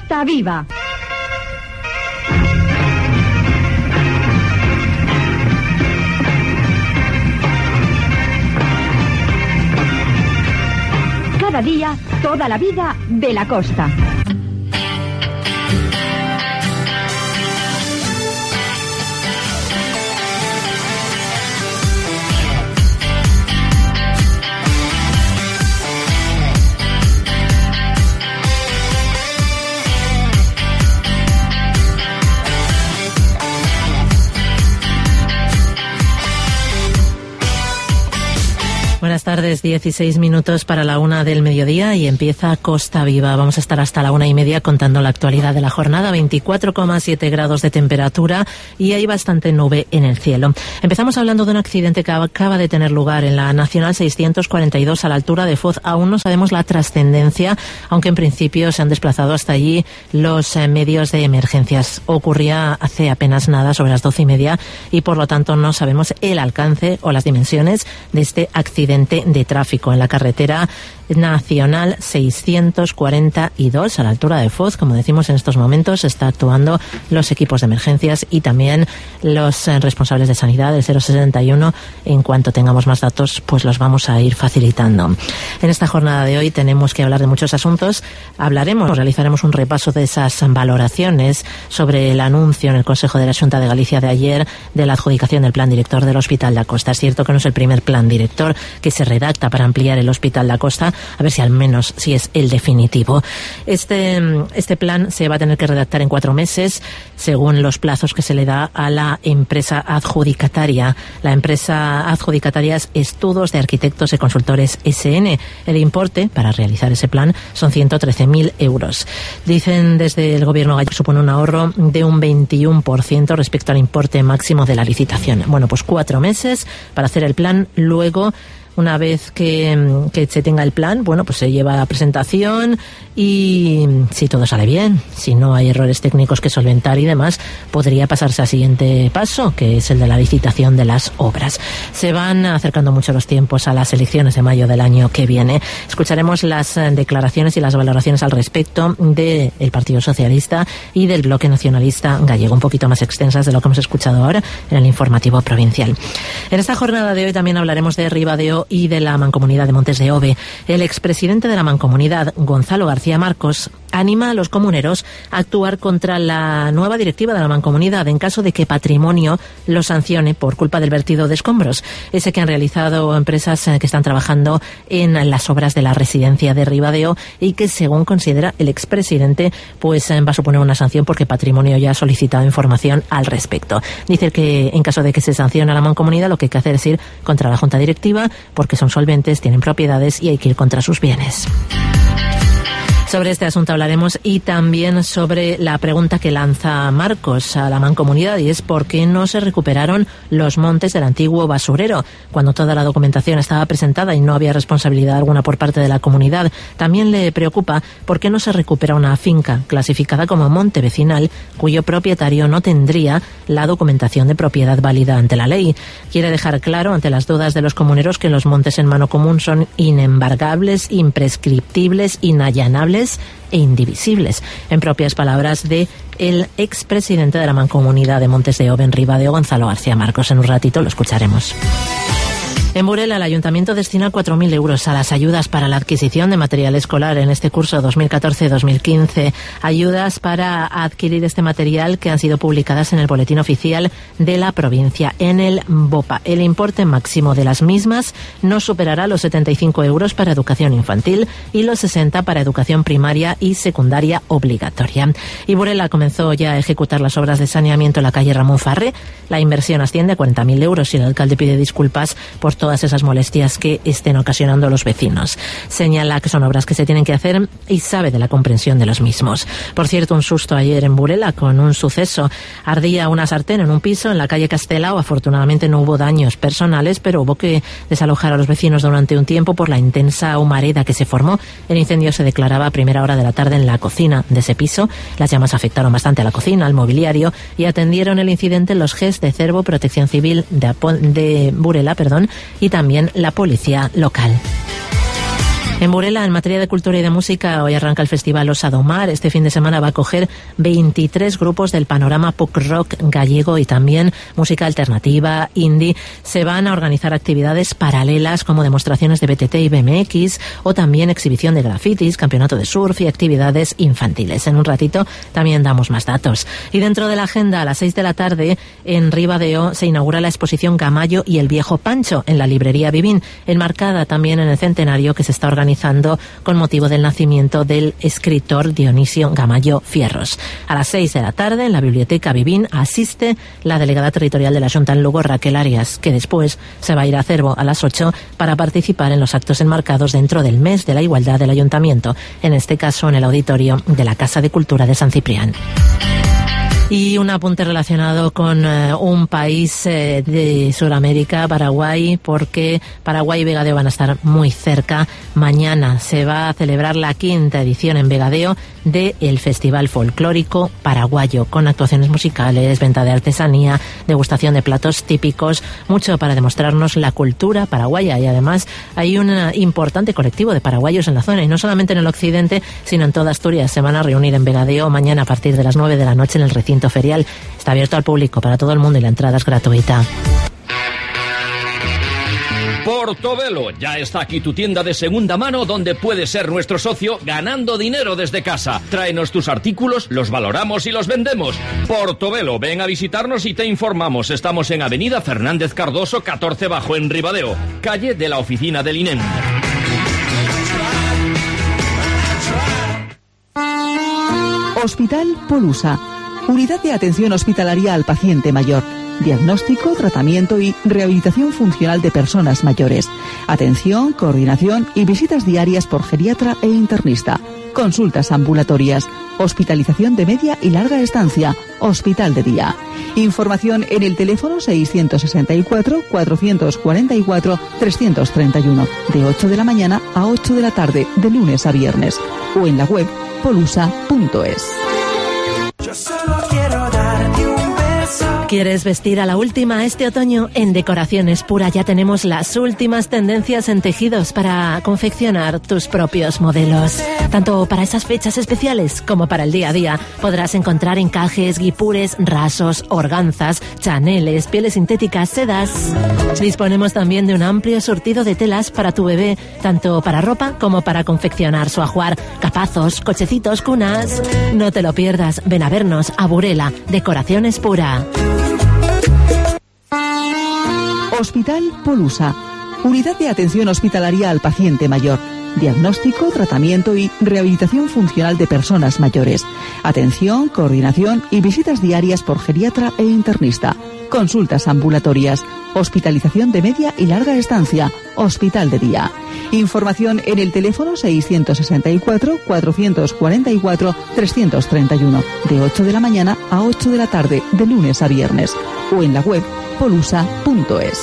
Costa Viva. Cada día, toda la vida de la costa. Buenas tardes, 16 minutos para la 1 del mediodía y empieza Costa Viva. Vamos a estar hasta la 1:30 contando la actualidad de la jornada. 24,7 grados de temperatura y hay bastante nube en el cielo. Empezamos hablando de un accidente que acaba de tener lugar en la Nacional 642 a la altura de Foz. Aún no sabemos la trascendencia, aunque en principio se han desplazado hasta allí los medios de emergencias. Ocurría hace apenas nada, sobre las 12:30, y por lo tanto no sabemos el alcance o las dimensiones de este accidente de tráfico en la carretera Nacional 642 a la altura de Foz. Como decimos, en estos momentos está actuando los equipos de emergencias y también los responsables de sanidad del 061. En cuanto tengamos más datos, pues los vamos a ir facilitando. En esta jornada de hoy tenemos que hablar de muchos asuntos. Realizaremos un repaso de esas valoraciones sobre el anuncio en el Consejo de la Xunta de Galicia de ayer de la adjudicación del plan director del Hospital da Costa. Es cierto que no es el primer plan director que se redacta para ampliar el Hospital da Costa, a ver si al menos si es el definitivo. Este plan se va a tener que redactar en 4 meses, según los plazos que se le da a la empresa adjudicataria. La empresa adjudicataria es Estudos de Arquitectos y Consultores SN. El importe para realizar ese plan son 113.000 euros. Dicen desde el gobierno gallego que supone un ahorro de un 21% respecto al importe máximo de la licitación. Bueno, pues 4 meses para hacer el plan. Luego, una vez que se tenga el plan, bueno, pues se lleva a presentación y si todo sale bien, si no hay errores técnicos que solventar y demás, podría pasarse al siguiente paso, que es el de la licitación de las obras. Se van acercando mucho los tiempos a las elecciones de mayo del año que viene. Escucharemos las declaraciones y las valoraciones al respecto del Partido Socialista y del Bloque Nacionalista Gallego, un poquito más extensas de lo que hemos escuchado ahora en el informativo provincial. En esta jornada de hoy también hablaremos de Ribadeo y de la Mancomunidad de Montes de Obe. El expresidente de la Mancomunidad, Gonzalo García Marcos, anima a los comuneros a actuar contra la nueva directiva de la Mancomunidad en caso de que Patrimonio lo sancione por culpa del vertido de escombros, ese que han realizado empresas que están trabajando en las obras de la residencia de Ribadeo y que, según considera el expresidente, pues va a suponer una sanción porque Patrimonio ya ha solicitado información al respecto. Dice que en caso de que se sancione a la Mancomunidad, lo que hay que hacer es ir contra la Junta Directiva porque son solventes, tienen propiedades y hay que ir contra sus bienes. Sobre este asunto hablaremos y también sobre la pregunta que lanza Marcos a la Mancomunidad, y es ¿por qué no se recuperaron los montes del antiguo basurero cuando toda la documentación estaba presentada y no había responsabilidad alguna por parte de la comunidad? También le preocupa por qué no se recupera una finca clasificada como monte vecinal cuyo propietario no tendría la documentación de propiedad válida ante la ley. Quiere dejar claro ante las dudas de los comuneros que los montes en mano común son inembargables, imprescriptibles, inallanables e indivisibles, en propias palabras de el expresidente de la Mancomunidad de Montes de Obe en Ribadeo, Gonzalo García Marcos. En un ratito lo escucharemos. En Burela, el Ayuntamiento destina 4.000 euros a las ayudas para la adquisición de material escolar en este curso 2014-2015. Ayudas para adquirir este material que han sido publicadas en el Boletín Oficial de la provincia, en el BOPA. El importe máximo de las mismas no superará los 75 euros para educación infantil y los 60 para educación primaria y secundaria obligatoria. Y Burela comenzó ya a ejecutar las obras de saneamiento en la calle Ramón Farré. La inversión asciende a 40.000 euros y el alcalde pide disculpas por todas esas molestias que estén ocasionando los vecinos. Señala que son obras que se tienen que hacer y sabe de la comprensión de los mismos. Por cierto, un susto ayer en Burela con un suceso. Ardía una sartén en un piso en la calle Castelao. Afortunadamente no hubo daños personales, pero hubo que desalojar a los vecinos durante un tiempo por la intensa humareda que se formó. El incendio se declaraba a primera hora de la tarde en la cocina de ese piso. Las llamas afectaron bastante a la cocina, al mobiliario, y atendieron el incidente los GES de Cervo, Protección Civil de Burela, y también la policía local. En Burela, en materia de cultura y de música, hoy arranca el Festival Osa do Mar. Este fin de semana va a acoger 23 grupos del panorama pop rock gallego y también música alternativa, indie. Se van a organizar actividades paralelas como demostraciones de BTT y BMX o también exhibición de grafitis, campeonato de surf y actividades infantiles. En un ratito también damos más datos. Y dentro de la agenda, a las 6 de la tarde, en Ribadeo se inaugura la exposición Gamayo y el Viejo Pancho en la librería Vivín, enmarcada también en el centenario que se está organizando con motivo del nacimiento del escritor Dionisio Gamayo Fierros. A las 6 de la tarde, en la biblioteca Vivín, asiste la delegada territorial de la Xunta en Lugo, Raquel Arias, que después se va a ir a Cervo a las 8 para participar en los actos enmarcados dentro del mes de la igualdad del Ayuntamiento, en este caso en el auditorio de la Casa de Cultura de San Ciprián. Y un apunte relacionado con un país de Sudamérica, Paraguay, porque Paraguay y Vegadeo van a estar muy cerca. Mañana se va a celebrar la 5ª edición en Vegadeo del Festival Folclórico Paraguayo, con actuaciones musicales, venta de artesanía, degustación de platos típicos, mucho para demostrarnos la cultura paraguaya. Y además hay un importante colectivo de paraguayos en la zona, y no solamente en el occidente, sino en toda Asturias. Se van a reunir en Vegadeo mañana a partir de las 9 de la noche en el recinto ferial. Está abierto al público, para todo el mundo, y la entrada es gratuita. Portobelo, ya está aquí tu tienda de segunda mano donde puedes ser nuestro socio ganando dinero desde casa. Tráenos tus artículos, los valoramos y los vendemos. Portobelo, ven a visitarnos y te informamos. Estamos en Avenida Fernández Cardoso, 14 Bajo, en Ribadeo, calle de la oficina del INEM. Hospital Polusa, unidad de atención hospitalaria al paciente mayor. Diagnóstico, tratamiento y rehabilitación funcional de personas mayores. Atención, coordinación y visitas diarias por geriatra e internista. Consultas ambulatorias. Hospitalización de media y larga estancia. Hospital de día. Información en el teléfono 664 444 331. De 8 de la mañana a 8 de la tarde, de lunes a viernes. O en la web polusa.es. Yo solo quiero darte un beso. ¿Quieres vestir a la última este otoño? En Decoraciones Pura ya tenemos las últimas tendencias en tejidos para confeccionar tus propios modelos. Tanto para esas fechas especiales como para el día a día podrás encontrar encajes, guipures, rasos, organzas, chaneles, pieles sintéticas, sedas. Disponemos también de un amplio surtido de telas para tu bebé, tanto para ropa como para confeccionar su ajuar, capazos, cochecitos, cunas. No te lo pierdas, ven a vernos a Burela, Decoraciones Pura. Hospital Polusa, unidad de atención hospitalaria al paciente mayor. Diagnóstico, tratamiento y rehabilitación funcional de personas mayores. Atención, coordinación y visitas diarias por geriatra e internista. Consultas ambulatorias. Hospitalización de media y larga estancia. Hospital de día. Información en el teléfono 664 444 331. De 8 de la mañana a 8 de la tarde, de lunes a viernes. O en la web polusa.es.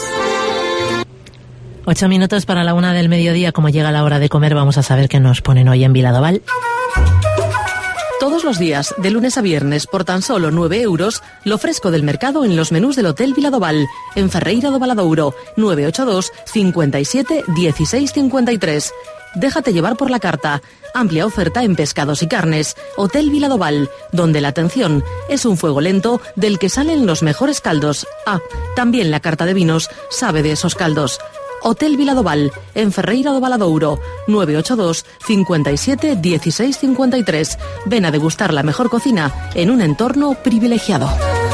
8 minutos para la 1 del mediodía. Como llega la hora de comer, vamos a saber qué nos ponen hoy en Viladoval. Todos los días, de lunes a viernes, por tan solo 9 euros, lo fresco del mercado en los menús del Hotel Viladoval, en Ferreira do Valadouro, 982 57 16 53. Déjate llevar por la carta. Amplia oferta en pescados y carnes. Hotel Viladoval, donde la atención es un fuego lento del que salen los mejores caldos. Ah, también la carta de vinos sabe de esos caldos. Hotel Viladoval, en Ferreira do Valadouro, 982 57 16 53. Ven a degustar la mejor cocina en un entorno privilegiado.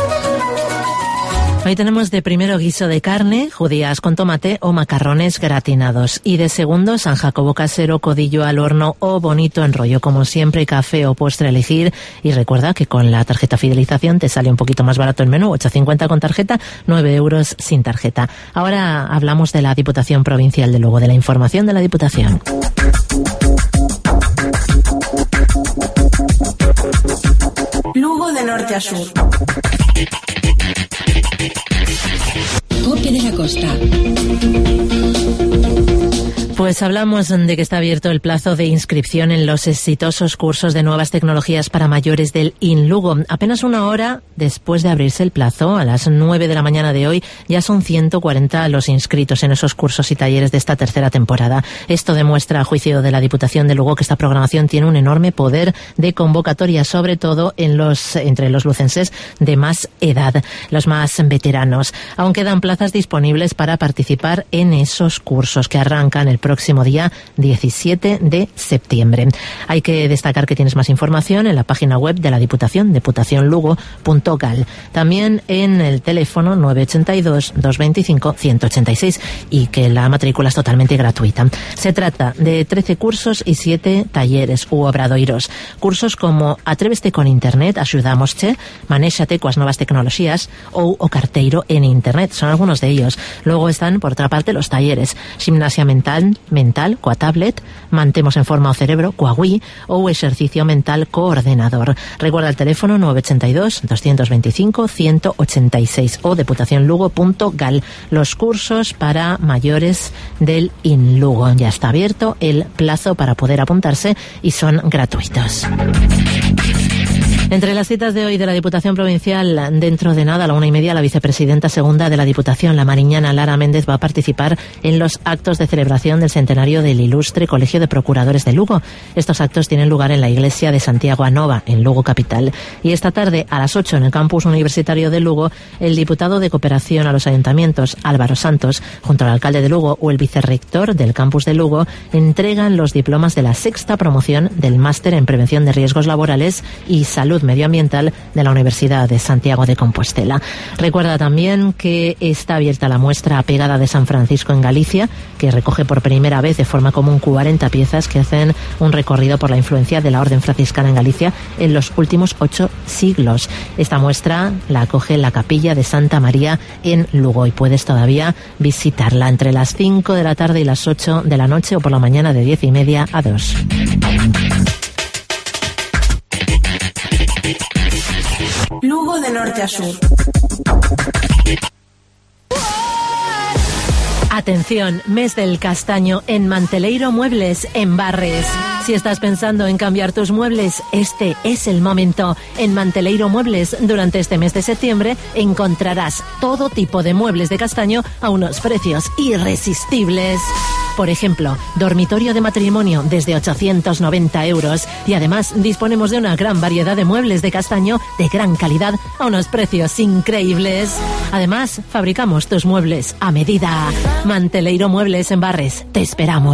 Hoy tenemos de primero guiso de carne, judías con tomate o macarrones gratinados. Y de segundo, San Jacobo casero, codillo al horno o bonito en rollo. Como siempre, café o postre a elegir. Y recuerda que con la tarjeta fidelización te sale un poquito más barato el menú. 8,50 con tarjeta, 9 euros sin tarjeta. Ahora hablamos de la Diputación Provincial de Lugo, de la información de la Diputación. Lugo de norte a sur. Cope de la Costa. Pues hablamos de que está abierto el plazo de inscripción en los exitosos cursos de nuevas tecnologías para mayores del INLUGO. Apenas una hora después de abrirse el plazo, a las 9 de la mañana de hoy, ya son 140 los inscritos en esos cursos y talleres de esta tercera temporada. Esto demuestra, a juicio de la Diputación de Lugo, que esta programación tiene un enorme poder de convocatoria, sobre todo entre los lucenses de más edad, los más veteranos. Aún quedan plazas disponibles para participar en esos cursos que arrancan el próximo día 17 de septiembre. Hay que destacar que tienes más información en la página web de la Diputación, diputacionlugo.gal. También en el teléfono 982-225-186 y que la matrícula es totalmente gratuita. Se trata de 13 cursos y 7 talleres u obradoiros. Cursos como Atréveste con Internet, axudámosche, Manéxate coas novas tecnoloxías ou o carteiro en Internet. Son algunos de ellos. Luego están, por otra parte, los talleres Gimnasia mental coa tablet, Mantemos en forma o cerebro coa Wii ou exercicio mental co ordenador. Recuerda el teléfono 982-225-186 o diputacionlugo.gal. Los cursos para mayores del INLUGO. Ya está abierto el plazo para poder apuntarse y son gratuitos. Entre las citas de hoy de la Diputación Provincial, dentro de nada, a la 1:30, la vicepresidenta segunda de la Diputación, la mariñana Lara Méndez, va a participar en los actos de celebración del centenario del ilustre Colegio de Procuradores de Lugo. Estos actos tienen lugar en la iglesia de Santiago Anova, en Lugo capital. Y esta tarde, a las 8, en el campus universitario de Lugo, el diputado de Cooperación a los Ayuntamientos, Álvaro Santos, junto al alcalde de Lugo o el vicerrector del campus de Lugo, entregan los diplomas de la 6ª promoción del Máster en Prevención de Riesgos Laborales y Salud Medioambiental de la Universidad de Santiago de Compostela. Recuerda también que está abierta la muestra Apegada de San Francisco en Galicia, que recoge por primera vez de forma común 40 piezas que hacen un recorrido por la influencia de la Orden Franciscana en Galicia en los últimos 8 siglos. Esta muestra la acoge la Capilla de Santa María en Lugo y puedes todavía visitarla entre las 5 de la tarde y las 8 de la noche o por la mañana de 10:30 a 2. Lugo de norte a sur. Atención, mes del castaño en Manteleiro Muebles, en Barres. Si estás pensando en cambiar tus muebles, este es el momento. En Manteleiro Muebles, durante este mes de septiembre, encontrarás todo tipo de muebles de castaño a unos precios irresistibles. Por ejemplo, dormitorio de matrimonio desde 890 euros. Y además disponemos de una gran variedad de muebles de castaño de gran calidad a unos precios increíbles. Además, fabricamos tus muebles a medida. Manteleiro Muebles en Barres. Te esperamos.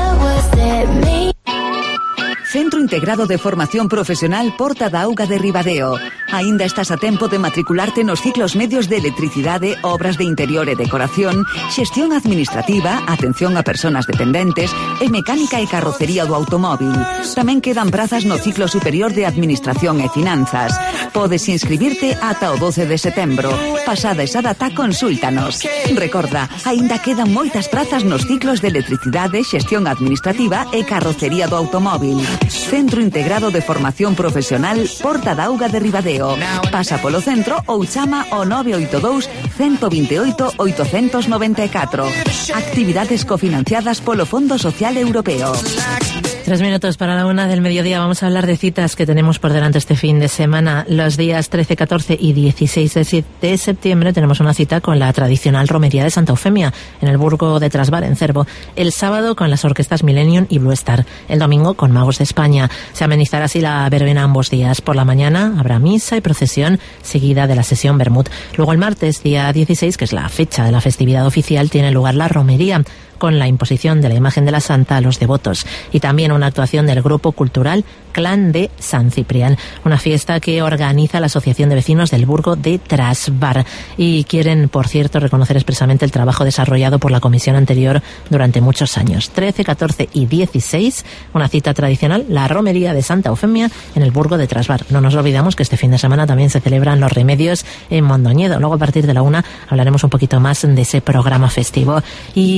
Centro Integrado de Formación Profesional Porta da Auga de Ribadeo. Aínda estás a tempo de matricularte nos ciclos medios de electricidade, obras de interior e decoración, xestión administrativa, atención a persoas dependentes e mecánica e carrocería do automóvil. Tamén quedan prazas no ciclo superior de Administración e Finanzas. Podes inscribirte ata o 12 de setembro. Pasada esa data, consúltanos. Recorda, aínda quedan moitas prazas nos ciclos de electricidade, xestión administrativa e carrocería do automóvil. Centro Integrado de Formación Profesional Porta da Auga de Ribadeo. Pasa polo centro ou chama ao 982 128 894. Actividades cofinanciadas polo Fondo Social Europeo. 3 minutos para la 1 del mediodía. Vamos a hablar de citas que tenemos por delante este fin de semana. Los días 13, 14 y 16 de septiembre tenemos una cita con la tradicional romería de Santa Eufemia en el Burgo de Trasbar, en Cervo. El sábado con las orquestas Millennium y Blue Star. El domingo con Magos de España. Se amenizará así la verbena ambos días. Por la mañana habrá misa y procesión seguida de la sesión Bermud. Luego el martes, día 16, que es la fecha de la festividad oficial, tiene lugar la romería con la imposición de la imagen de la Santa a los devotos y también una actuación del grupo cultural Clan de San Ciprián, una fiesta que organiza la Asociación de Vecinos del Burgo de Trasbar y quieren, por cierto, reconocer expresamente el trabajo desarrollado por la comisión anterior durante muchos años. 13, 14 y 16, una cita tradicional, la romería de Santa Eufemia en el Burgo de Trasbar. No nos olvidamos que este fin de semana también se celebran los remedios en Mondoñedo. Luego a partir de la 1 hablaremos un poquito más de ese programa festivo y apunta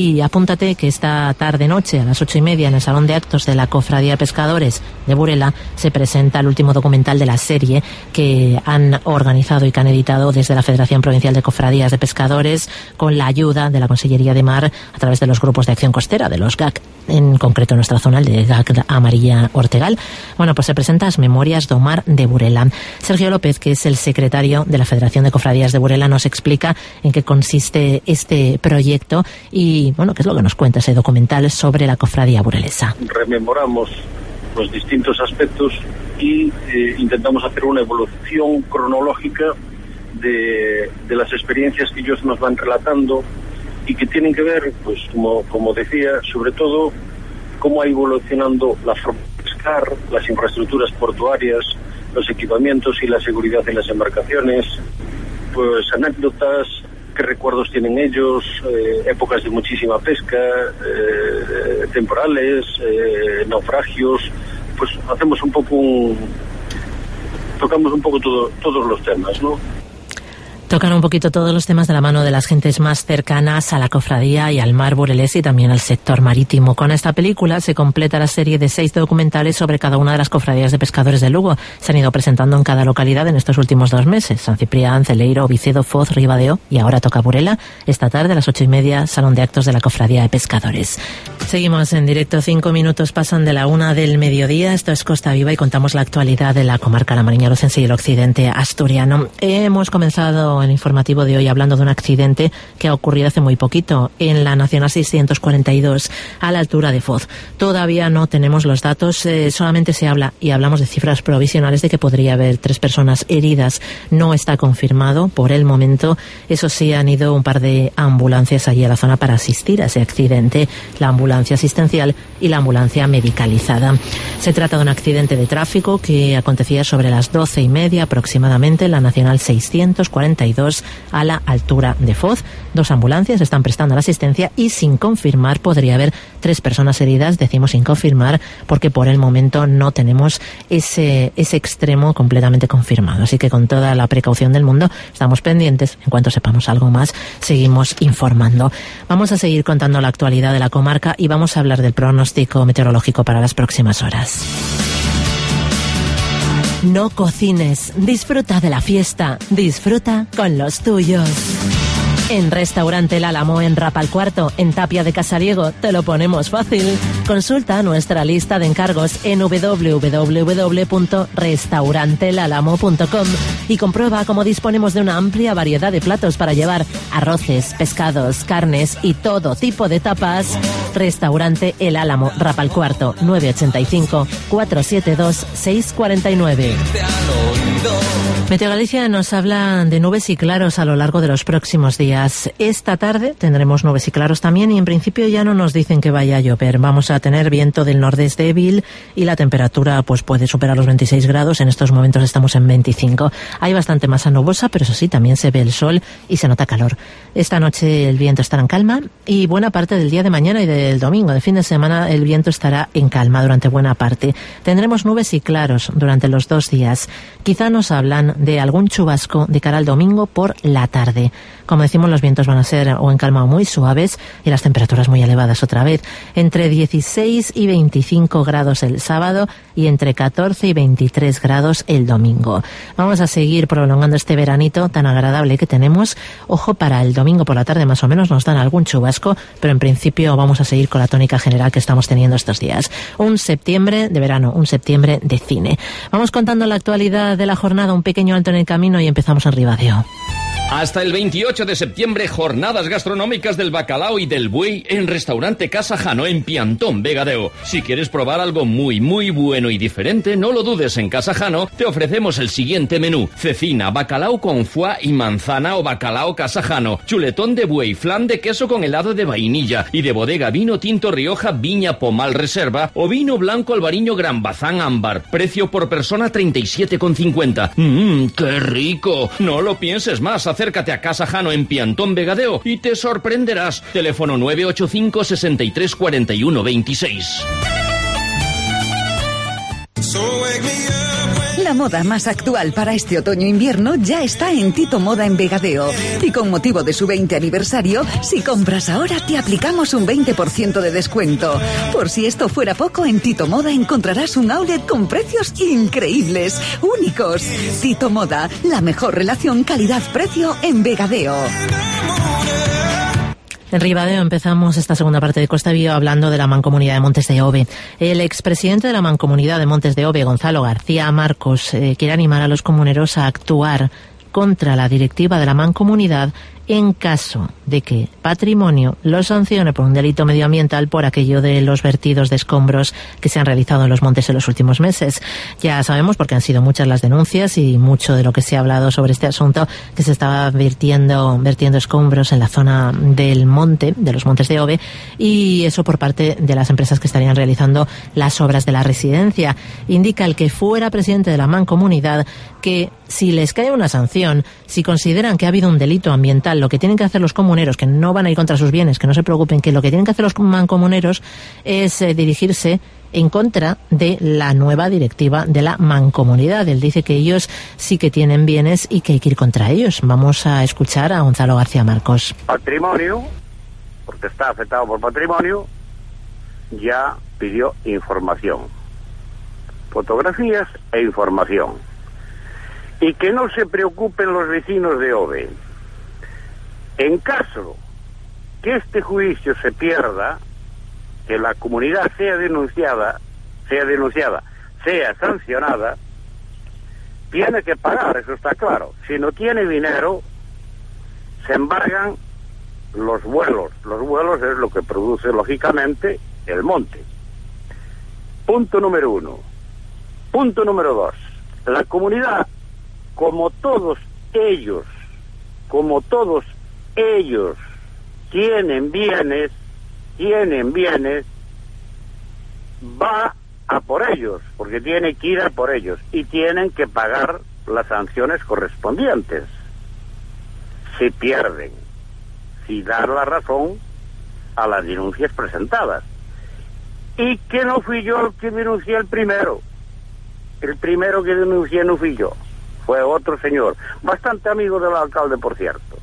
apúntate que esta tarde-noche, a las 8:30, en el Salón de Actos de la Cofradía de Pescadores de Burela, se presenta el último documental de la serie que han organizado y que han editado desde la Federación Provincial de Cofradías de Pescadores, con la ayuda de la Consellería de Mar a través de los grupos de acción costera, de los GAC, en concreto en nuestra zona, el de GAC Amarilla Ortegal. Bueno, pues se presenta Las Memorias do Mar de Burela. Sergio López, que es el secretario de la Federación de Cofradías de Burela, nos explica en qué consiste este proyecto y, bueno, qué es lo que nos cuenta ese documental sobre la cofradía burelesa. Rememoramos los distintos aspectos y intentamos hacer una evolución cronológica de las experiencias que ellos nos van relatando y que tienen que ver, pues como decía, sobre todo cómo ha evolucionando la forma de pescar, las infraestructuras portuarias, los equipamientos y la seguridad en las embarcaciones, pues anécdotas, qué recuerdos tienen ellos, épocas de muchísima pesca, temporales, naufragios. Pues hacemos tocamos un poco todos los temas, ¿no? Tocan un poquito todos los temas de la mano de las gentes más cercanas a la cofradía y al mar burelés y también al sector marítimo. Con esta película se completa la serie de 6 documentales sobre cada una de las cofradías de pescadores de Lugo. Se han ido presentando en cada localidad en estos últimos 2 meses. San Ciprián, Celeiro, Vicedo, Foz, Ribadeo y ahora toca Burela. Esta tarde a las 8:30, Salón de Actos de la Cofradía de Pescadores. Seguimos en directo, 5 minutos pasan de la 1 del mediodía. Esto es Costa Viva y contamos la actualidad de la comarca La Mariña Lucense y el occidente asturiano. Hemos comenzado el informativo de hoy hablando de un accidente que ha ocurrido hace muy poquito en la Nacional 642 a la altura de Foz. Todavía no tenemos los datos, solamente se habla y hablamos de cifras provisionales de que podría haber 3 personas heridas. No está confirmado por el momento. Eso sí, han ido un par de ambulancias allí a la zona para asistir a ese accidente, la ambulancia asistencial y la ambulancia medicalizada. Se trata de un accidente de tráfico que acontecía sobre las 12:30 aproximadamente en la Nacional 642 a la altura de Foz. 2 ambulancias están prestando la asistencia y sin confirmar podría haber 3 personas heridas. Decimos sin confirmar porque por el momento no tenemos ese extremo completamente confirmado. Así que con toda la precaución del mundo estamos pendientes. En cuanto sepamos algo más, seguimos informando. Vamos a seguir contando la actualidad de la comarca y vamos a hablar del pronóstico meteorológico para las próximas horas. No cocines, disfruta de la fiesta, disfruta con los tuyos. En Restaurante El Álamo, en Rapalcuarto, en Tapia de Casariego, te lo ponemos fácil. Consulta nuestra lista de encargos en www.restaurantelalamo.com y comprueba cómo disponemos de una amplia variedad de platos para llevar: arroces, pescados, carnes y todo tipo de tapas. Restaurante El Álamo, Rapalcuarto, 985 472 649. Meteo Galicia nos habla de nubes y claros a lo largo de los próximos días. Esta tarde tendremos nubes y claros también y en principio ya no nos dicen que vaya a llover. Vamos a tener viento del nordeste débil y la temperatura pues puede superar los 26 grados. En estos momentos estamos en 25. Hay bastante masa nubosa, pero eso sí, también se ve el sol y se nota calor. Esta noche el viento estará en calma y buena parte del día de mañana y del domingo, de fin de semana, el viento estará en calma durante buena parte. Tendremos nubes y claros durante los 2 días. Quizá nos hablan de algún chubasco de cara al domingo por la tarde. Como decimos, los vientos van a ser o en calma o muy suaves y las temperaturas muy elevadas otra vez. Entre 16 y 25 grados el sábado y entre 14 y 23 grados el domingo. Vamos a seguir prolongando este veranito tan agradable que tenemos. Ojo, para el domingo por la tarde más o menos nos dan algún chubasco, pero en principio vamos a seguir con la tónica general que estamos teniendo estos días. Un septiembre de verano, un septiembre de cine. Vamos contando la actualidad de la jornada, un pequeño alto en el camino y empezamos en Ribadeo. Hasta el 28 de septiembre, jornadas gastronómicas del bacalao y del buey en Restaurante Casa Jano en Piantón, Vegadeo. Si quieres probar algo muy, muy bueno y diferente, no lo dudes, en Casa Jano te ofrecemos el siguiente menú: cecina, bacalao con foie y manzana o bacalao Casa Jano, chuletón de buey, flan de queso con helado de vainilla y de bodega vino tinto Rioja Viña Pomal Reserva o vino blanco Albariño Gran Bazán Ámbar. Precio por persona 37,50. ¡Qué rico! No lo pienses más, acércate a Casa Jano en Piantón, Vegadeo y te sorprenderás. Teléfono 985 63 41 26. La La moda más actual para este otoño-invierno ya está en Tito Moda en Vegadeo. Y con motivo de su 20 aniversario, si compras ahora te aplicamos un 20% de descuento. Por si esto fuera poco, en Tito Moda encontrarás un outlet con precios increíbles, únicos. Tito Moda, la mejor relación calidad-precio en Vegadeo. En Ribadeo empezamos esta segunda parte de Costa Viva hablando de la Mancomunidad de Montes de Obe. El expresidente de la Mancomunidad de Montes de Obe, Gonzalo García Marcos, quiere animar a los comuneros a actuar contra la directiva de la Mancomunidad en caso de que Patrimonio lo sancione por un delito medioambiental por aquello de los vertidos de escombros que se han realizado en los montes en los últimos meses. Ya sabemos, porque han sido muchas las denuncias y mucho de lo que se ha hablado sobre este asunto, que se estaba vertiendo escombros en la zona del monte, de los Montes de Obe, y eso por parte de las empresas que estarían realizando las obras de la residencia. Indica el que fuera presidente de la Mancomunidad que si les cae una sanción, si consideran que ha habido un delito ambiental, lo que tienen que hacer los comuneros, que no van a ir contra sus bienes, que no se preocupen, que lo que tienen que hacer los mancomuneros es dirigirse en contra de la nueva directiva de la Mancomunidad. Él dice que ellos sí que tienen bienes y que hay que ir contra ellos. Vamos a escuchar a Gonzalo García Marcos. Patrimonio, porque está afectado por patrimonio, ya pidió información, fotografías e información. Y que no se preocupen los vecinos de Obe. En caso que este juicio se pierda, que la comunidad sea denunciada, sea sancionada, tiene que pagar, eso está claro. Si no tiene dinero, se embargan los vuelos. Los vuelos es lo que produce, lógicamente, el monte. Punto número 1. Punto número 2. La comunidad, como todos ellos tienen bienes, va a por ellos, porque tiene que ir a por ellos y tienen que pagar las sanciones correspondientes si pierden, si dar la razón a las denuncias presentadas. Y que no fui yo el que denuncié el primero que denuncié no fui yo, fue otro señor, bastante amigo del alcalde, por cierto.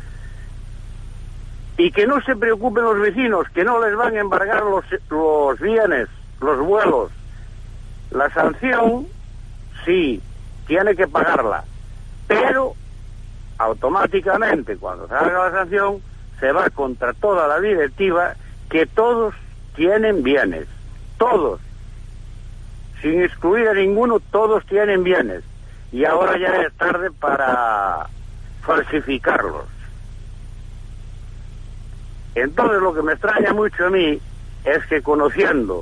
Y que no se preocupen los vecinos, que no les van a embargar los bienes, los vuelos. La sanción, sí, tiene que pagarla, pero automáticamente cuando salga la sanción se va contra toda la directiva, que todos tienen bienes, todos, sin excluir a ninguno, todos tienen bienes. Y ahora ya es tarde para falsificarlos. Entonces lo que me extraña mucho a mí es que, conociendo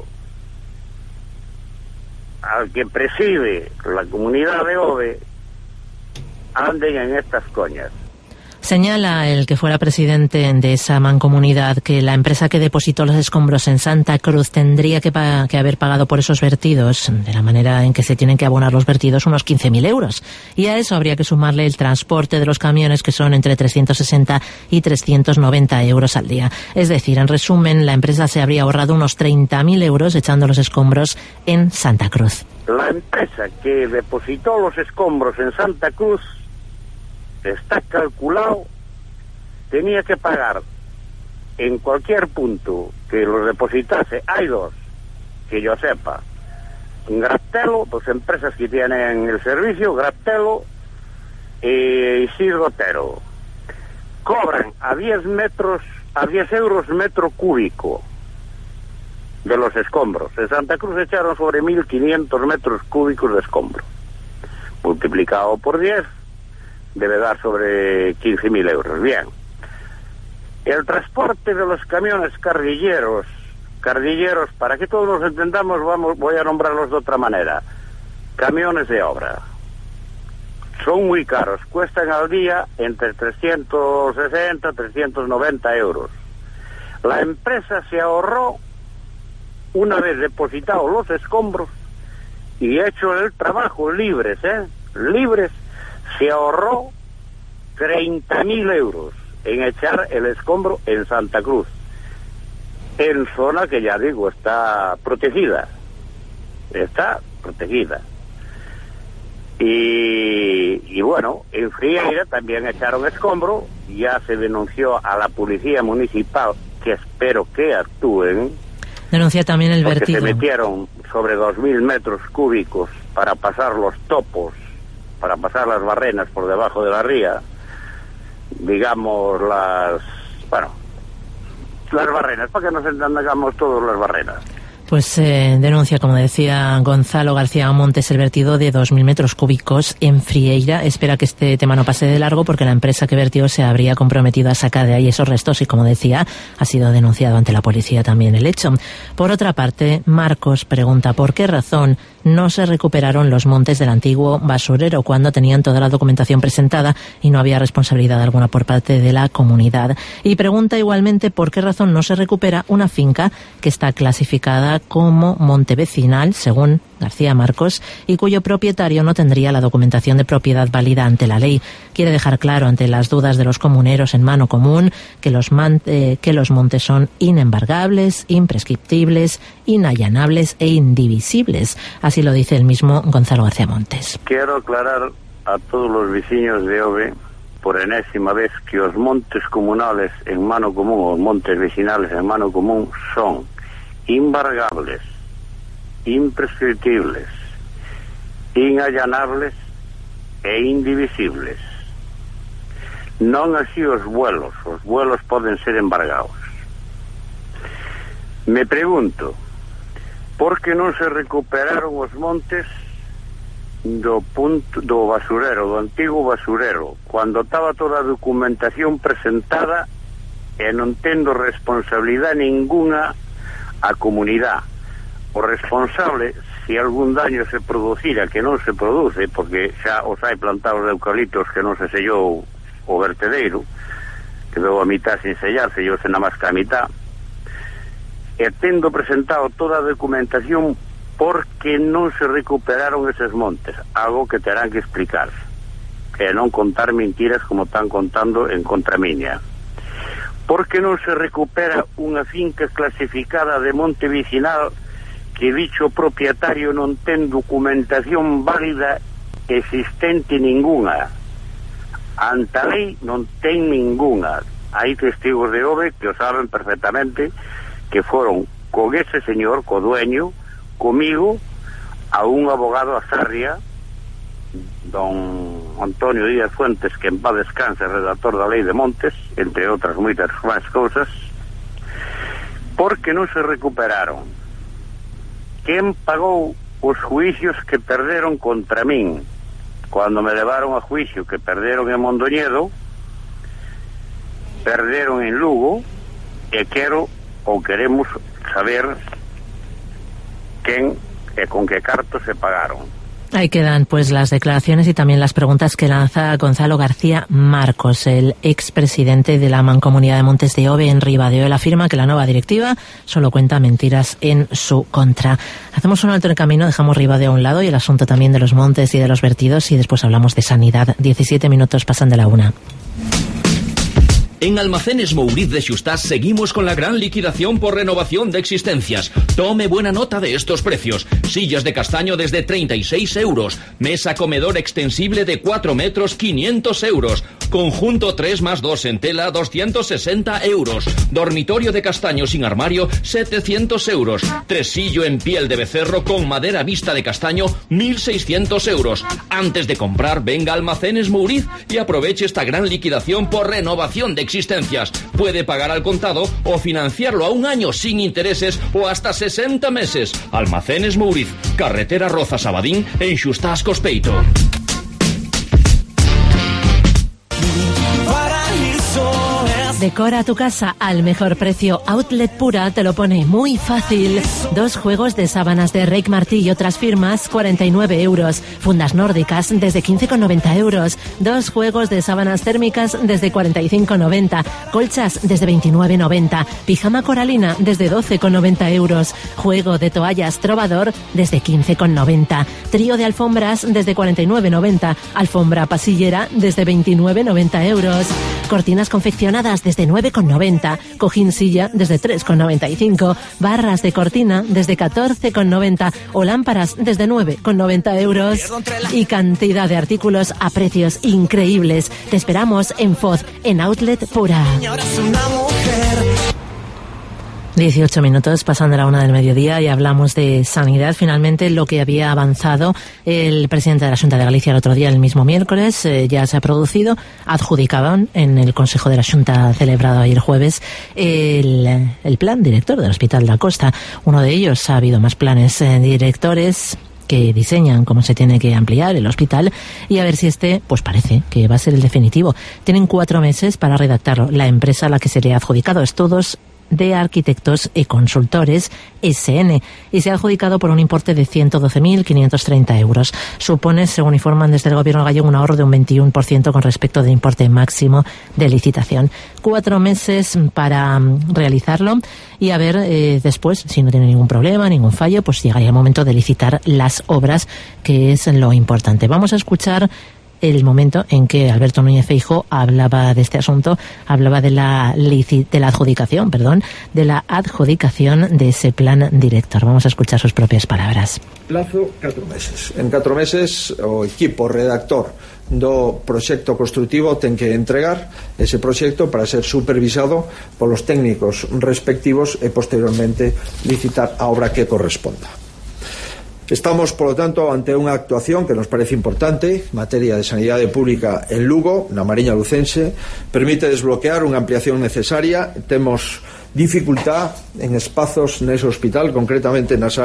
al que preside la comunidad de Obe, anden en estas coñas. Señala el que fuera presidente de esa mancomunidad que la empresa que depositó los escombros en Santa Cruz tendría que haber pagado por esos vertidos, de la manera en que se tienen que abonar los vertidos, unos 15.000 euros. Y a eso habría que sumarle el transporte de los camiones, que son entre 360 y 390 euros al día. Es decir, en resumen, la empresa se habría ahorrado unos 30.000 euros echando los escombros en Santa Cruz. La empresa que depositó los escombros en Santa Cruz, está calculado, tenía que pagar en cualquier punto que los depositase. Hay dos, que yo sepa. Graptelo, dos empresas que tienen el servicio, Graptelo e Isidro Otero. Cobran a 10 euros metro cúbico de los escombros. En Santa Cruz echaron sobre 1.500 metros cúbicos de escombro. Multiplicado por 10, debe dar sobre 15.000 euros. Bien. El transporte de los camiones cardilleros, para que todos nos entendamos, voy a nombrarlos de otra manera. Camiones de obra. Son muy caros, cuestan al día entre 360 y 390 euros. La empresa se ahorró, una vez depositados los escombros y hecho el trabajo libres, se ahorró 30.000 euros en echar el escombro en Santa Cruz, en zona que, ya digo, está protegida. Y bueno, en Frieira también echaron escombro, ya se denunció a la policía municipal, que espero que actúen. Denuncia también el vertido. Se metieron sobre 2.000 metros cúbicos para pasar los topos, para pasar las barrenas por debajo de la ría, digamos las barrenas, para que nos entendamos todos, las barrenas. Pues denuncia, como decía Gonzalo García Montes, el vertido de 2.000 metros cúbicos en Frieira. Espera que este tema no pase de largo porque la empresa que vertió se habría comprometido a sacar de ahí esos restos y, como decía, ha sido denunciado ante la policía también el hecho. Por otra parte, Marcos pregunta por qué razón no se recuperaron los montes del antiguo basurero cuando tenían toda la documentación presentada y no había responsabilidad alguna por parte de la comunidad. Y pregunta igualmente por qué razón no se recupera una finca que está clasificada como monte vecinal, según García Marcos, y cuyo propietario no tendría la documentación de propiedad válida ante la ley. Quiere dejar claro ante las dudas de los comuneros en mano común que los montes son inembargables, imprescriptibles, inallanables e indivisibles. Así lo dice el mismo Gonzalo García Montes. Quiero aclarar a todos los vecinos de Ove, por enésima vez, que los montes comunales en mano común, o montes vecinales en mano común, son imbargables, imprescriptibles, inallanables e indivisibles. Non así os vuelos poden ser embargados. Me pregunto, por que non se recuperaron os montes do basurero, do antigo basurero, cando estaba toda a documentación presentada e non tendo responsabilidade ninguna a comunidade. O responsable, se algún daño se producira, que non se produce, porque xa os hai plantados de eucaliptos que non se sellou o vertedeiro, que deu a mitad sin sellarse, e se na máis que a mitad, e tendo presentado toda a documentación, por que non se recuperaron eses montes? Algo que terán que explicar, e non contar mentiras como están contando en contra miña. Por que non se recupera unha finca clasificada de monte vecinal que dicho propietario non ten documentación válida existente ninguna? Ante a lei non ten ninguna. Hai testigos de Ove que o saben perfectamente, que foron con ese señor, co dueño, comigo, a un abogado a Sarria, don Antonio Díaz Fuentes, que en paz descanse, redactor da lei de montes, entre outras moitas máis cousas, porque non se recuperaron. Quen pagou os juicios que perderon contra min? Cando me levaron a juicio, que perderon en Mondoñedo, perderon en Lugo, e queremos saber quen e con que cartos se pagaron. Ahí quedan pues las declaraciones y también las preguntas que lanza Gonzalo García Marcos, el expresidente de la Mancomunidad de Montes de Ove en Ribadeo. Él afirma que la nueva directiva solo cuenta mentiras en su contra. Hacemos un alto en el camino, dejamos Ribadeo a un lado y el asunto también de los montes y de los vertidos, y después hablamos de sanidad. 17 minutos pasan de la 1. En Almacenes Mouriz de Xustás seguimos con la gran liquidación por renovación de existencias. Tome buena nota de estos precios. Sillas de castaño desde 36 euros. Mesa comedor extensible de 4 metros, 500 euros. Conjunto 3+2 en tela, 260 euros. Dormitorio de castaño sin armario, 700 euros. Tresillo en piel de becerro con madera vista de castaño, 1.600 euros. Antes de comprar, venga a Almacenes Mouriz y aproveche esta gran liquidación por renovación de existencias. Puede pagar al contado o financiarlo a un año sin intereses o hasta 60 meses. Almacenes Mouriz, carretera Rozas Abadín en Xustás Cospeito. Decora tu casa al mejor precio. Outlet Pura te lo pone muy fácil. 2 juegos de sábanas de Reik Martí y otras firmas, 49 euros. Fundas nórdicas desde 15,90 euros. 2 juegos de sábanas térmicas desde 45,90. Colchas desde 29,90. Pijama coralina desde 12,90 euros. Juego de toallas Trovador desde 15,90. Trío de alfombras desde 49,90. Alfombra pasillera desde 29,90 euros. Cortinas confeccionadas desde desde 9,90, cojín silla desde 3,95, barras de cortina desde 14,90 o lámparas desde 9,90 euros. Y cantidad de artículos a precios increíbles. Te esperamos en Foz, en Outlet Pura. 18 minutos pasan de la 1 del mediodía y hablamos de sanidad. Finalmente, lo que había avanzado el presidente de la Xunta de Galicia el otro día, el mismo miércoles, ya se ha producido. Adjudicaban en el Consejo de la Xunta celebrado ayer jueves el plan director del Hospital da Costa. Uno de ellos, ha habido más planes directores que diseñan cómo se tiene que ampliar el hospital, y a ver si pues parece que va a ser el definitivo. Tienen 4 meses para redactarlo. La empresa a la que se le ha adjudicado Estudos de Arquitectos y Consultores SN, y se ha adjudicado por un importe de 112.530 euros. Supone, según informan desde el gobierno gallego, un ahorro de un 21% con respecto del importe máximo de licitación. 4 meses para realizarlo, y a ver después, si no tiene ningún problema, ningún fallo, pues llegaría el momento de licitar las obras, que es lo importante. Vamos a escuchar el momento en que Alberto Núñez Feijóo hablaba de este asunto, hablaba de la adjudicación de ese plan director. Vamos a escuchar sus propias palabras. Plazo 4 meses. En 4 meses o equipo redactor do proxecto construtivo ten que entregar ese proxecto para ser supervisado polos técnicos respectivos e posteriormente licitar a obra que corresponda. Estamos, por lo tanto, ante unha actuación que nos parece importante en materia de sanidade pública en Lugo, na Mariña Lucense. Permite desbloquear unha ampliación necesaria. Temos dificultad en espazos nese hospital, concretamente nas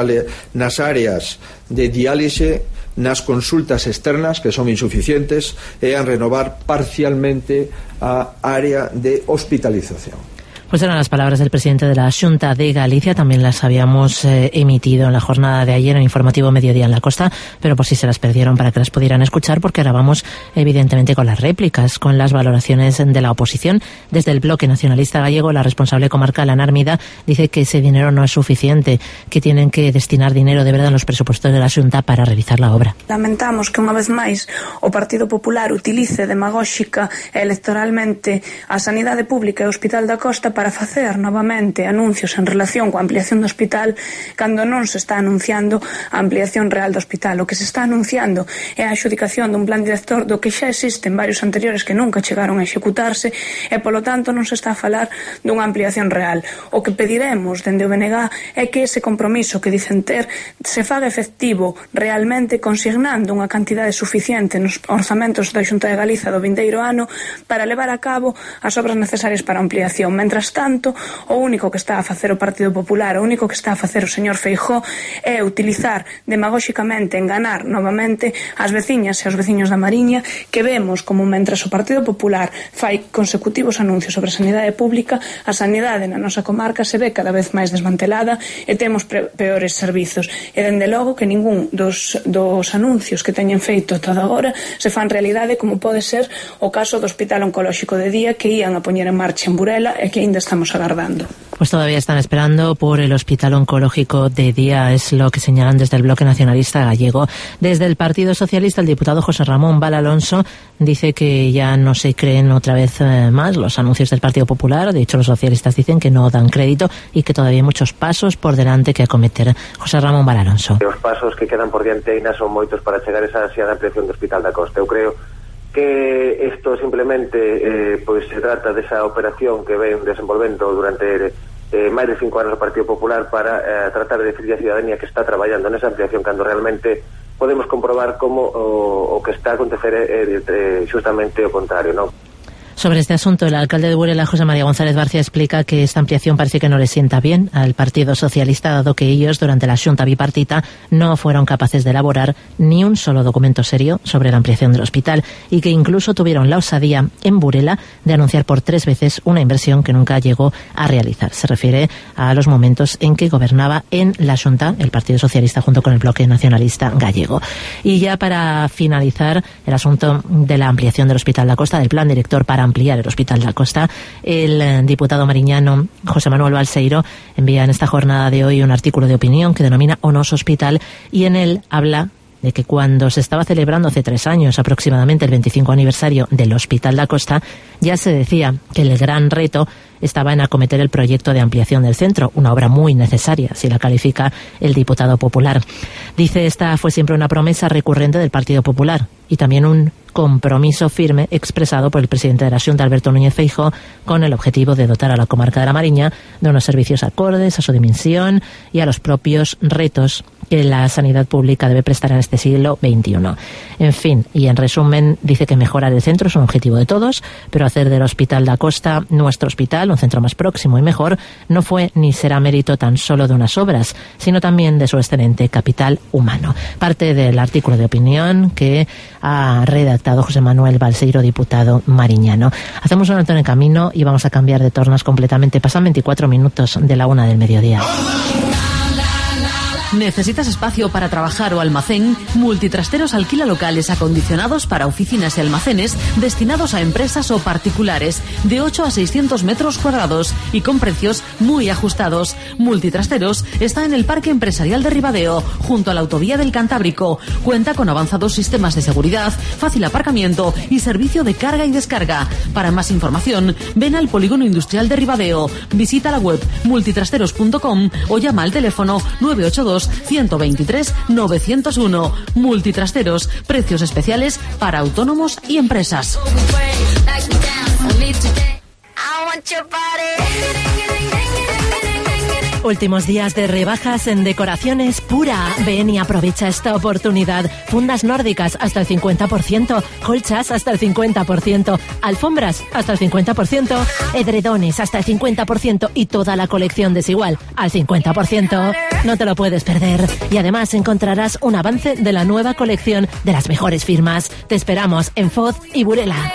áreas de diálise, nas consultas externas, que son insuficientes, e en renovar parcialmente a área de hospitalización. Pues eran las palabras del presidente de la Xunta de Galicia. También las habíamos emitido en la jornada de ayer en Informativo Mediodía en la Costa, pero por si se las perdieron, para que las pudieran escuchar, porque ahora vamos evidentemente con las réplicas, con las valoraciones de la oposición. Desde el Bloque Nacionalista Gallego, la responsable comarcal, Ana Armida, dice que ese dinero no es suficiente, que tienen que destinar dinero de verdad en los presupuestos de la Xunta para realizar la obra. Lamentamos que unha vez máis o Partido Popular utilice demagóxica e electoralmente a sanidade pública e o Hospital da Costa para facer novamente anuncios en relación coa ampliación do hospital, cando non se está anunciando a ampliación real do hospital. O que se está anunciando é a adxudicación dun plan director do que xa existen varios anteriores que nunca chegaron a executarse, e polo tanto non se está a falar dunha ampliación real. O que pediremos dende o BNG é que ese compromiso que dicen ter se faga efectivo realmente, consignando unha cantidade suficiente nos orzamentos da Xunta de Galiza do vindeiro ano para levar a cabo as obras necesarias para a ampliación. Mentras tanto, o único que está a facer o Partido Popular, o único que está a facer o señor Feijóo é utilizar demagóxicamente, enganar novamente as veciñas e os veciños da Mariña, que vemos como mentras o Partido Popular fai consecutivos anuncios sobre a sanidade pública, a sanidade na nosa comarca se ve cada vez máis desmantelada e temos peores servizos. E dende logo que ningún dos anuncios que teñen feito ata agora se fan realidade, como pode ser o caso do Hospital Oncolóxico de Día, que ían a poñer en marcha en Burela e que ainda estamos agardando. Pues todavía están esperando por el Hospital Oncológico de Día, es lo que señalan desde el Bloque Nacionalista Gallego. Desde el Partido Socialista, el diputado José Ramón Val Alonso dice que ya no se creen otra vez más los anuncios del Partido Popular. De hecho, los socialistas dicen que no dan crédito y que todavía hay muchos pasos por delante que acometer. José Ramón Val Alonso. Os pasos que quedan por diante ainda son moitos para chegar a esa ansiada ampliación do Hospital da Costa. Eu creo que isto simplemente pois se trata desa operación que ven desenvolvendo durante máis de 5 anos o Partido Popular para tratar de decirle a ciudadanía que está traballando nesa ampliación, cando realmente podemos comprobar como o que está a acontecer justamente o contrario, non? Sobre este asunto, el alcalde de Burela, José María González Barcia, explica que esta ampliación parece que no le sienta bien al Partido Socialista, dado que ellos, durante la Xunta bipartita, no fueron capaces de elaborar ni un solo documento serio sobre la ampliación del hospital, y que incluso tuvieron la osadía en Burela de anunciar por 3 veces una inversión que nunca llegó a realizar. Se refiere a los momentos en que gobernaba en la Xunta el Partido Socialista junto con el Bloque Nacionalista Gallego. Y ya para finalizar el asunto de la ampliación del Hospital da Costa, del plan director para ampliar el Hospital da Costa, el diputado mariñano José Manuel Balseiro envía en esta jornada de hoy un artículo de opinión que denomina O Noso Hospital, y en él habla de que cuando se estaba celebrando hace 3 años aproximadamente el 25 aniversario del Hospital da Costa, ya se decía que el gran reto estaba en acometer el proyecto de ampliación del centro, una obra muy necesaria, si la califica el diputado popular. Dice, esta fue siempre una promesa recurrente del Partido Popular y también un compromiso firme expresado por el presidente de la Xunta, Alberto Núñez Feijóo, con el objetivo de dotar a la comarca de la Mariña de unos servicios acordes a su dimensión y a los propios retos que la sanidad pública debe prestar en este siglo XXI. En fin, y en resumen, dice que mejorar el centro es un objetivo de todos, pero hacer del Hospital da Costa nuestro hospital, un centro más próximo y mejor, no fue ni será mérito tan solo de unas obras, sino también de su excelente capital humano. Parte del artículo de opinión que ha redactado José Manuel Balseiro, diputado mariñano. Hacemos un alto en el camino y vamos a cambiar de tornas completamente. Pasan 24 minutos de la 1 del mediodía. ¿Necesitas espacio para trabajar o almacén? Multitrasteros alquila locales acondicionados para oficinas y almacenes destinados a empresas o particulares de 8 a 600 metros cuadrados y con precios muy ajustados. Multitrasteros está en el Parque Empresarial de Ribadeo, junto a la autovía del Cantábrico. Cuenta con avanzados sistemas de seguridad, fácil aparcamiento y servicio de carga y descarga. Para más información, ven al Polígono Industrial de Ribadeo. Visita la web multitrasteros.com o llama al teléfono 982-123-901. Multitrasteros, precios especiales para autónomos y empresas. Últimos días de rebajas en decoraciones Pura. Ven y aprovecha esta oportunidad. Fundas nórdicas hasta el 50%, colchas hasta el 50%, alfombras hasta el 50%, edredones hasta el 50% y toda la colección desigual al 50%. No te lo puedes perder. Y además encontrarás un avance de la nueva colección de las mejores firmas. Te esperamos en Foz y Burela.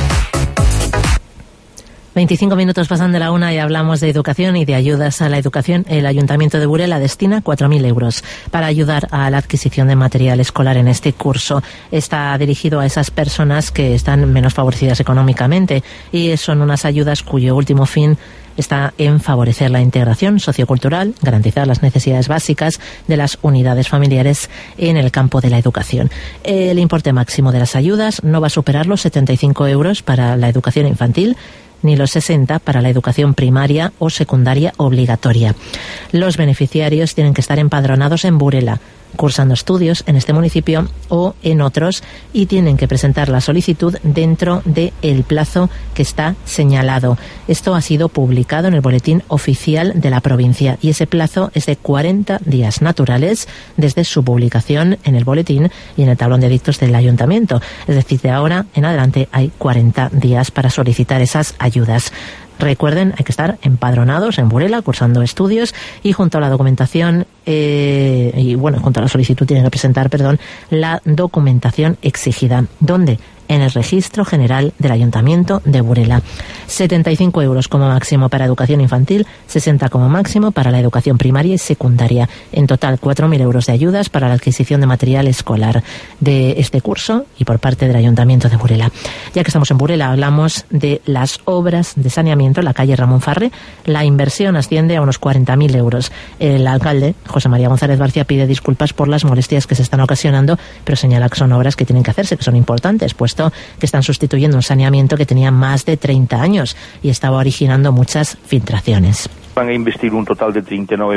25 minutos pasan de la 1 y hablamos de educación y de ayudas a la educación. El Ayuntamiento de Burela destina 4.000 euros para ayudar a la adquisición de material escolar en este curso. Está dirigido a esas personas que están menos favorecidas económicamente y son unas ayudas cuyo último fin está en favorecer la integración sociocultural, garantizar las necesidades básicas de las unidades familiares en el campo de la educación. El importe máximo de las ayudas no va a superar los 75 euros para la educación infantil, ni los 60 para la educación primaria o secundaria obligatoria. Los beneficiarios tienen que estar empadronados en Burela, cursando estudios en este municipio o en otros, y tienen que presentar la solicitud dentro del plazo que está señalado. Esto ha sido publicado en el boletín oficial de la provincia y ese plazo es de 40 días naturales desde su publicación en el boletín y en el tablón de dictos del ayuntamiento. Es decir, de ahora en adelante hay 40 días para solicitar esas ayudas. Recuerden, hay que estar empadronados en Burela, cursando estudios, y junto a la documentación, junto a la solicitud tienen que presentar, la documentación exigida. ¿Dónde? En el Registro General del Ayuntamiento de Burela. 75 euros como máximo para educación infantil, 60 como máximo para la educación primaria y secundaria. En total, 4.000 euros de ayudas para la adquisición de material escolar de este curso y por parte del Ayuntamiento de Burela. Ya que estamos en Burela, hablamos de las obras de saneamiento en la calle Ramón Farre. La inversión asciende a unos 40.000 euros. El alcalde, José María González García, pide disculpas por las molestias que se están ocasionando, pero señala que son obras que tienen que hacerse, que son importantes, puesto que están sustituyendo un saneamiento que tenía más de 30 años y estaba originando muchas filtraciones. Van a investir un total de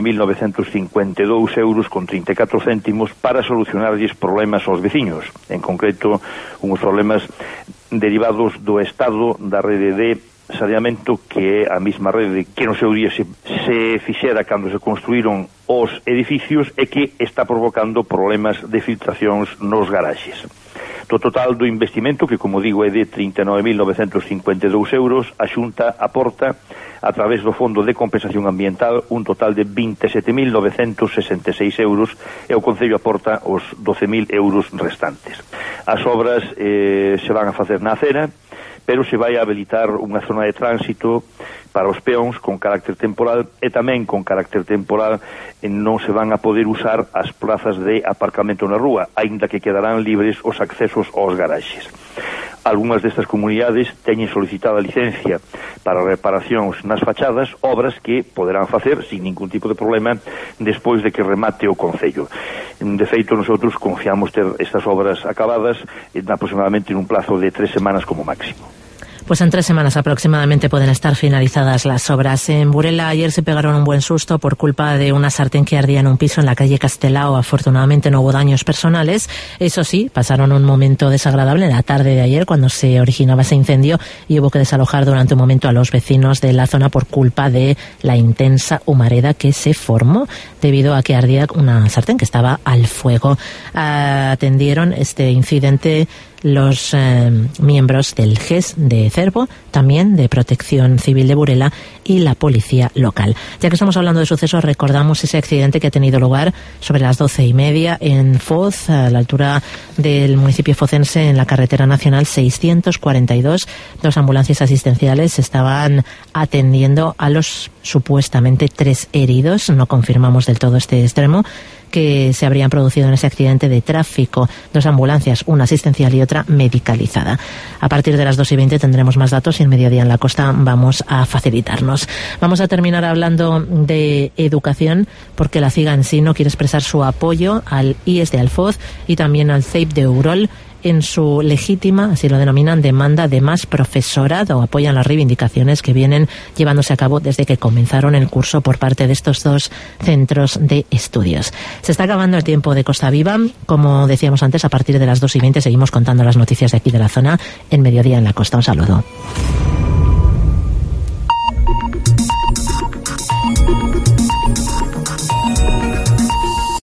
39.952 euros con 34 céntimos para solucionarlles problemas aos veciños, en concreto uns problemas derivados do estado da rede de saneamento, que é a mesma rede que no seu día se fixera cando se construíron os edificios e que está provocando problemas de filtracións nos garaxes. Do total do investimento, que como digo é de 39.952 euros, a Xunta aporta a través do Fondo de Compensación Ambiental un total de 27.966 euros e o Concello aporta os 12.000 euros restantes. As obras se van a facer na acera, pero se vai a habilitar unha zona de tránsito para os peóns con carácter temporal e tamén con carácter temporal non se van a poder usar as plazas de aparcamento na rúa, aínda que quedarán libres os accesos aos garaxes. algunhas destas comunidades teñen solicitada licencia para reparacións nas fachadas, obras que poderán facer sin ningún tipo de problema despois de que remate o Concello. De feito, nosotros confiamos ter estas obras acabadas aproximadamente en un plazo de 3 semanas como máximo. Pues en 3 semanas aproximadamente pueden estar finalizadas las obras. En Burela ayer se pegaron un buen susto por culpa de una sartén que ardía en un piso en la calle Castelao. Afortunadamente no hubo daños personales. Eso sí, pasaron un momento desagradable en la tarde de ayer cuando se originaba ese incendio y hubo que desalojar durante un momento a los vecinos de la zona por culpa de la intensa humareda que se formó debido a que ardía una sartén que estaba al fuego. Atendieron este incidente los miembros del GES de Cervo, también de Protección Civil de Burela y la policía local. Ya que estamos hablando de sucesos, recordamos ese accidente que ha tenido lugar sobre las 12:30 en Foz, a la altura del municipio focense, en la carretera nacional 642. 2 ambulancias asistenciales estaban atendiendo a los supuestamente 3 heridos. No confirmamos del todo este extremo que se habrían producido en ese accidente de tráfico. 2 ambulancias, una asistencial y otra medicalizada. A partir de las 2:20 tendremos más datos y en Mediodía en la Costa vamos a facilitarnos. Vamos a terminar hablando de educación porque la CIGA en sí no quiere expresar su apoyo al IES de Alfoz y también al CEIP de Urol en su legítima, así lo denominan, demanda de más profesorado. Apoyan las reivindicaciones que vienen llevándose a cabo desde que comenzaron el curso por parte de estos 2 centros de estudios. Se está acabando el tiempo de Costa Viva. Como decíamos antes, a partir de las 2:20 seguimos contando las noticias de aquí de la zona en Mediodía en la Costa. Un saludo.